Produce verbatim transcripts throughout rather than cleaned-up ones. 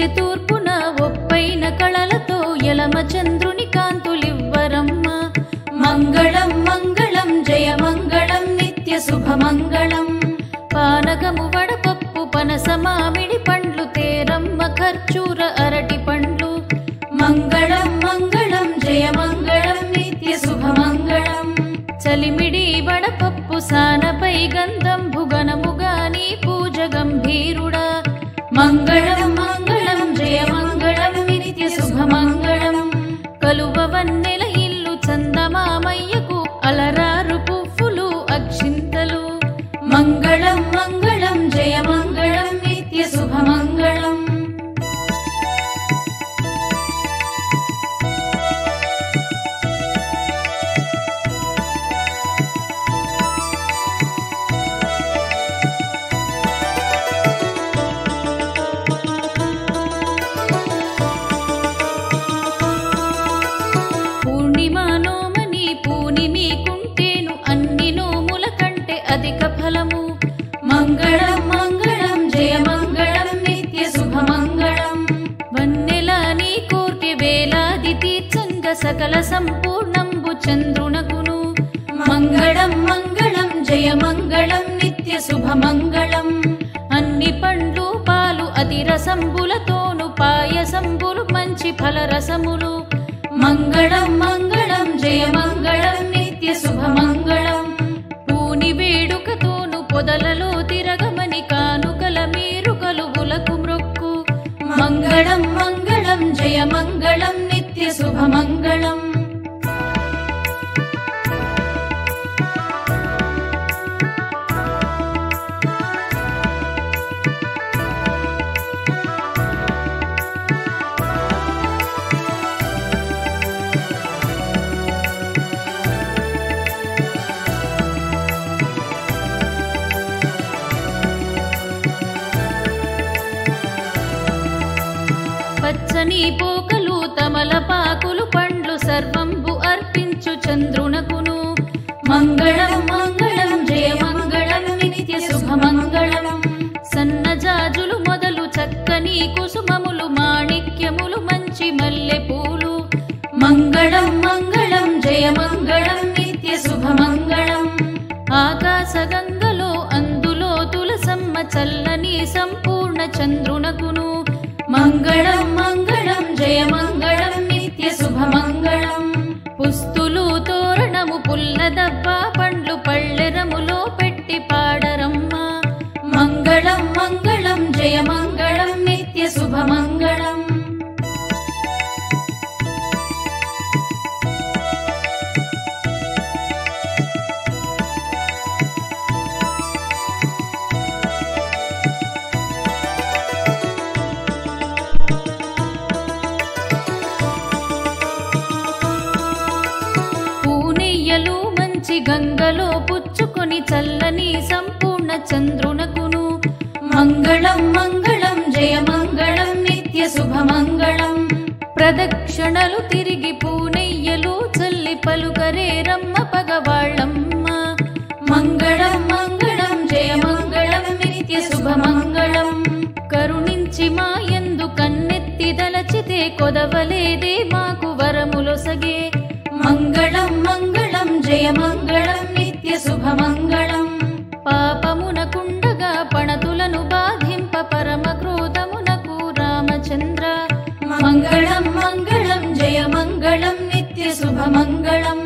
తూర్పున ఒప్పైన కళలతో యలమ చంద్రుని కాంతులివ్వరమ్మ. మంగళం మంగళం జయ మంగళం నిత్య శుభమంగళం. పానకము వడపప్పు పనస మామిడి పండ్లు తేరమ్మ ఖర్జూర అరటి పండ్లు. మంగళం మంగళం జయ మంగళం నిత్య శుభమంగళం. చలిమిడి వడపప్పు సానపై గంధం భుగనముగా నీ పూజ గంభీరుడా. మంగళం మంగళం జయ మంగళం నిత్య శుభమంగళం. కలువ వన్నెల ఇల్లు చందమామయ్యకు అలరారు పువ్వులు అక్షింతలు. మంగళం మంగళం జయ మంగళం నిత్య శుభమంగళం. అధిక ఫలము. మంగళం మంగళం జయ మంగళం నిత్య శుభమంగళం. వన్నెల నీ కోర్కె వేలాది తీర్చంగ సకల సంపూర్ణంబు చంద్రునకును. మంగళం మంగళం జయ మంగళం నిత్య శుభమంగళం. అన్ని పండ్లు పాలు అతిరసంబులతోను పాయసంబులు మంచి ఫలరసములు. మంగళం మంగళం జయ మంగళం నిత్య శుభమంగళం. వేడుకతోను పొదలలో తిరగమని కానుకల మీరు కలువులకు మ్రొక్కు. మంగళం మంగళం జయ మంగళం నిత్య శుభమంగళం. పచ్చని పోకలు తమలపాకులు పండ్లు సర్వంబు అర్పించు చంద్రునకును. మంగళం మంగళం జయ మంగళం నిత్య శుభమంగళం. సన్నజాజులు మొదలు చక్కని కుసుమములు మాణిక్యములు మంచి మల్లెపూలు. మంగళం మంగళం జయ మంగళం నిత్య శుభమంగళం. ఆకాశ గంగలో అందులో తులసమ్మ చల్లని సంపూర్ణ చంద్రునకును. మంగళం మంగళం జయ మంగళం నిత్య శుభమంగళం. పుస్తులు తోరణము పుల్లదబ్బ పండ్లు పళ్ళెరములో పెట్టి పాడరమ్మ. మంగళం మంగళం జయ మంగళం నిత్య శుభమంగళం. గంగలో పుచ్చుకొని చల్లని సంపూర్ణ చంద్రునకును. మంగళం మంగళం జయ మంగళం నిత్య శుభమంగళం. ప్రదక్షిణలు తిరిగి పూనెయ్యలు చల్లి పలుకరే రమ్మ పగవాళ్ళమ్మ. మంగళం మంగళం జయ మంగళం నిత్య శుభమంగళం. కరుణించి మా యందు కన్నెత్తి దలచితే కొదవలేదే మాకు వరములొసగే. మంగళం మంగళం జయ మంగళం నిత్య శుభమంగళం. పాపమునకుండగా పణతులను బాధింప పరమ క్రోధమునకు రామచంద్ర. మంగళం మంగళం జయ మంగళం నిత్య శుభమంగళం.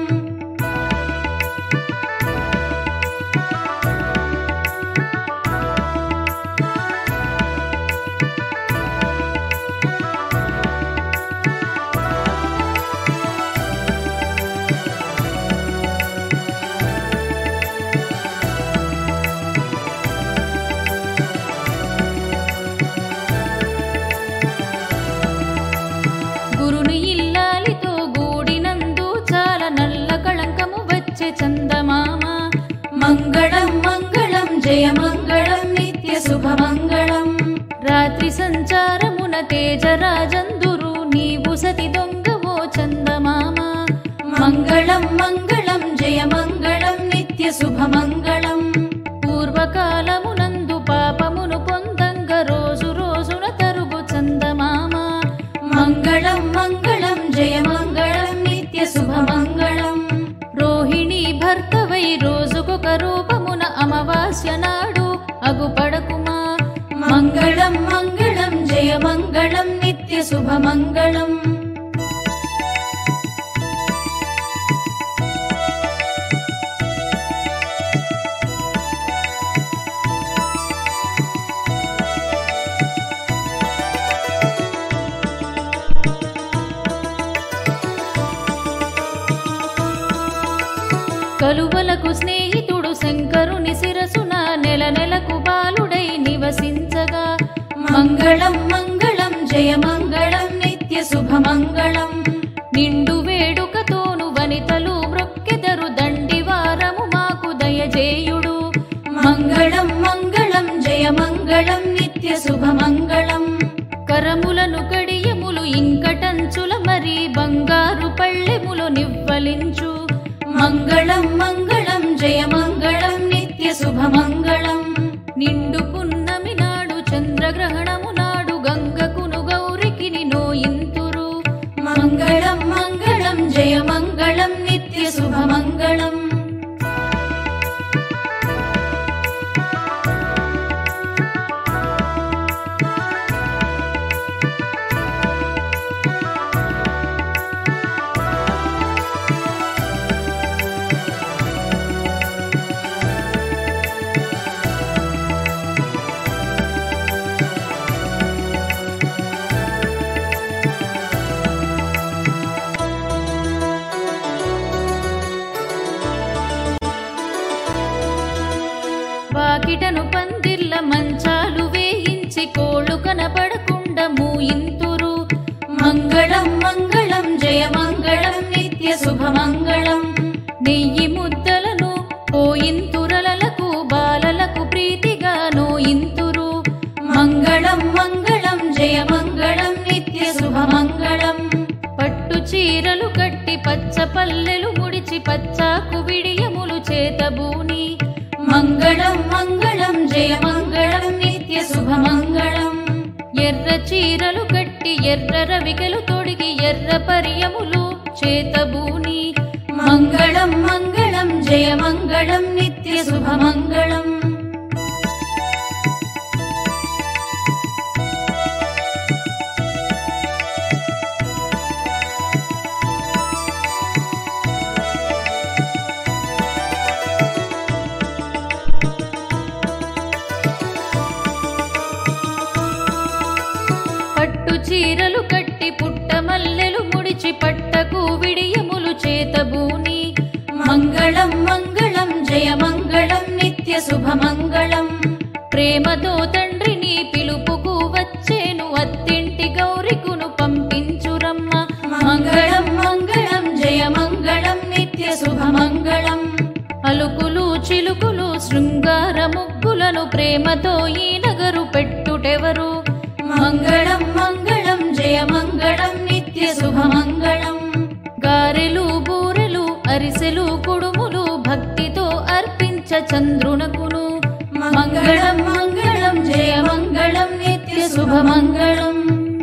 చందమామ. మంగళం మంగళం జయ మంగళం నిత్య శుభమంగళం. రాత్రి సంచారమున తేజరాజందురు నీవు సతి దొంగవో చందమామ. మంగళం మంగళం జయ మంగళం నిత్య శుభమంగళం. పూర్వకాలమునందు పాపమును పొందంగ రోజు రోజున తరుగు చందమామ. అపరూపమున అమావాస్య నాడు అగుపడకుమా. మంగళం మంగళం జయ మంగళం నిత్య శుభమంగళం. కలువలకు స్నేహితుడు శంకరుని శిరసున నెల నెలకు బాలుడై నివసించగా. మంగళం మంగళం జయ మంగళం నిత్య శుభమంగళం. నిండు వేడుకతోను వనితలు మ్రొక్కెదరు దండివారము మాకు దయజేయుడు. మంగళం మంగళం జయ మంగళం నిత్య శుభమంగళం. కరములను కడియములు ఇంకటంచుల మరి బంగారు పళ్ళెములు నివ్వలించు. మంగళం మంగళం జయ మంగళం నిత్య శుభమంగళం. నిండు పున్నమి నాడు చంద్రగ్రహణము నాడు గంగకును గౌరికిని నోయింతురు. మంగళం మంగళం జయ మంగళం నిత్య శుభమంగళం. వాకిటను పందిర్ల మంచాలు వేయించి కోళ్ళు కనపడకుండా మూయింతురు. మంగళం మంగళం జయ మంగళం నిత్య శుభమంగళం. నెయ్యి ముద్దలను పోయింతురలకు బాలలకు ప్రీతిగా నోయింతురు. మంగళం మంగళం జయ మంగళం నిత్య శుభమంగళం. పట్టు చీరలు కట్టి పచ్చ పల్లెలు ముడిచి పచ్చాకు విడియములు చేతబూని. మంగళం మంగళం జయ మంగళం నిత్య శుభమంగళం. ఎర్ర చీరలు కట్టి ఎర్ర రవికెలు తొడిగి ఎర్ర పరియములు చేతబూని. మంగళం మంగళం జయ మంగళం నిత్య శుభమంగళం. పట్టు చీరలు కట్టి పుట్ట మల్లెలు ముడిచి పట్టకు విడియములు చేతబూని. మంగళం మంగళం జయ మంగళం నిత్య శుభమంగళం. ప్రేమతో తండ్రిని పిలుపుకు వచ్చేను అత్తింటి గౌరికును పంపించురమ్మ. మంగళం మంగళం జయ మంగళం నిత్య శుభమంగళం. అలుకులు చిలుకులు శృంగార ముగ్గులను ప్రేమతో ఈ నగరు పెట్టుటెవరు. మంగళం మంగళం జయ మంగళం నిత్య శుభమంగళం. గారెలు బూరెలు అరిసెలు కుడుములు భక్తితో అర్పించ చంద్రునకును. మంగళం మంగళం జయ మంగళం నిత్య శుభమంగళం.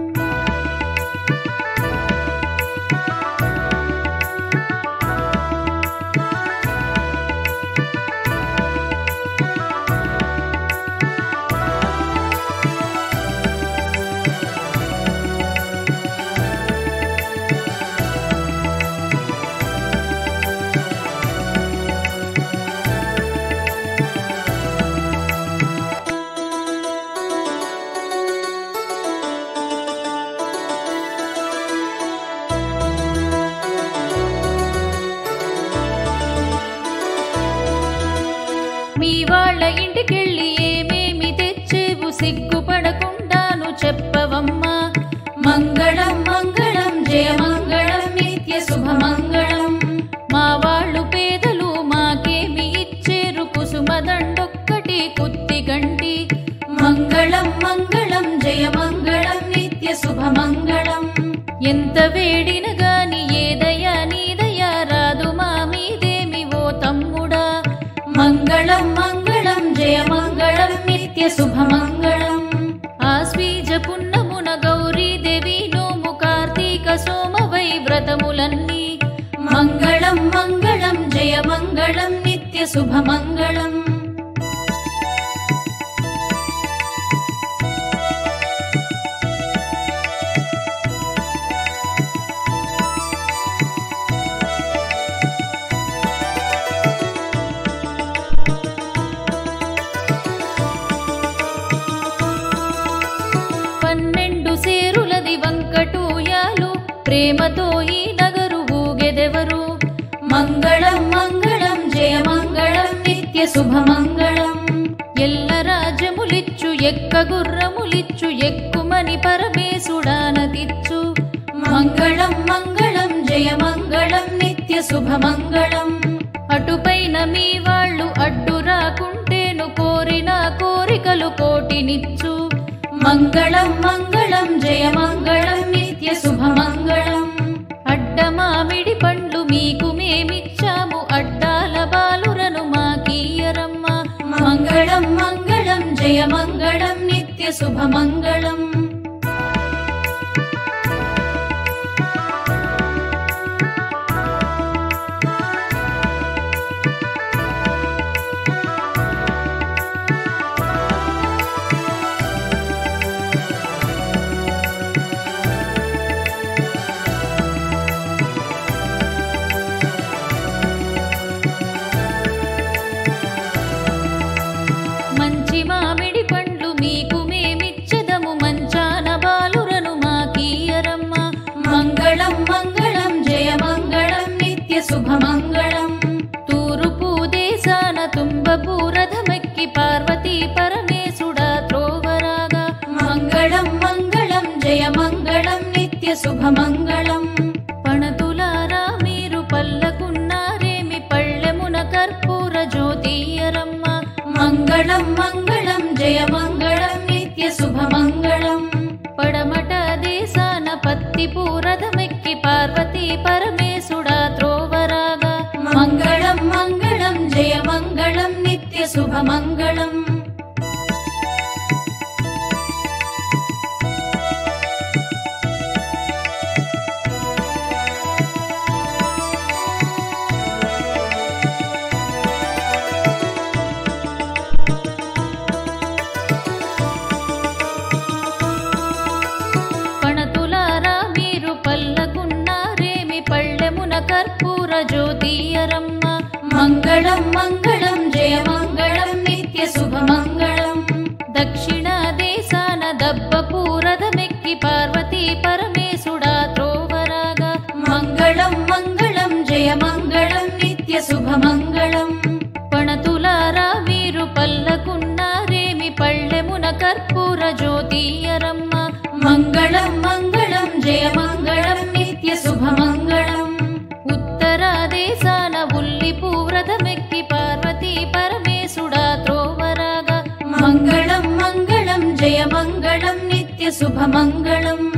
మీ వాళ్ళ ఇంటికెళ్ళి ఏమేమి తెచ్చేవు సిగ్గుపడకుండాను చెప్పవమ్మా. మంగళం మంగళం జయ మంగళం నిత్య శుభమంగళం. మా వాళ్ళు పేదలు మాకేమి ఇచ్చేరు కుసుమదండొక్కటి కుత్తి గంటి. మంగళం మంగళం జయ మంగళం నిత్య శుభమంగళం. ఎంత వేడిన గాని ఏదయ్యా నీదయ్యా రాదు మా మీదేమి ఓ తమ్ముడా. మంగళం మంగళం జయ మంగళం నిత్య శుభమంగళం. ఆశ్వీజ పున్నమున గౌరీదేవి నోము కార్తీక సోమవై వ్రతములన్నీ. మంగళం మంగళం జయ మంగళం నిత్య నిత్య శుభమంగళం. పన్నెండు సేరులది వంకటూయాలు ప్రేమతో ఈ నగరు ఊగెదెవరు. మంగళం మంగళం జయ మంగళం నిత్య శుభమంగళం. ఎల్ల రాజ్యములిచ్చు ఎక్క గుర్రములిచ్చు ఎక్కుమని పరమేశుడానతిచ్చు. మంగళం మంగళం జయ మంగళం నిత్య శుభమంగళం. అటుపైన మీ వాళ్ళు అడ్డు రాకుంటేను కోరిన కోరికలు కోటినిచ్చు. మంగళం మంగళం జయ మంగళం నిత్య శుభమంగళం. అడ్డమామిడి పండ్లు మీకు మేమిచ్చాము అడ్డాల బాలురను మాకీయరమ్మ. మంగళం మంగళం జయ మంగళం నిత్య శుభమంగళం. మంచి మామిడి పండ్లు మీకు మేమిచ్చదము మంచాన బాలురను మాకీయరమ్మ. మంగళం మంగళం జయ మంగళం నిత్య శుభమంగళం. తూరుపు దేశాన తుంబపు రథమెక్కి పార్వతీ పరమేశుడా త్రోవరాగా. మంగళం మంగళం జయ మంగళం నిత్య శుభమంగళం. పణతులారా మీరు పల్లకున్నారేమి పళ్ళెమున కర్పూర జ్యోతియరమ్మ. మంగళం మంగళం జయ మంగళం నిత్య శుభమంగళం. పడమట దేశాన పత్తి పూరథమెక్కి పార్వతీ పరమేశుడా త్రోవరాగా. మంగళం మంగళం జయ మంగళం నిత్య శుభమంగళం. పణతులారా మీరు పల్లకున్నారేమి పళ్ళెమున కర్పూర జ్యోతియరమ్మ. మంగళం మంగళం జయ మంగళం నిత్య శుభమంగళం. దక్షిణ దేశాన దబ్బ పూరథమెక్కి పార్వతీ పరమేశుడా త్రోవరాగా. మంగళం మంగళం జయ మంగళం నిత్య శుభమంగళం. పణతులారా మీరు పల్లకున్నారేమి పళ్ళెమున కర్పూర జ్యోతియరమ్మ. మంగళం మంగళం జయ మంగళం నిత్య శుభమంగళం. ఉత్తర దేశాన ఉల్లి పూరథమెక్కి పార్వతీ పరమేశుడా త్రోవరాగా. మంగళం మంగళం జయ మంగళం నిత్య శుభమంగళం.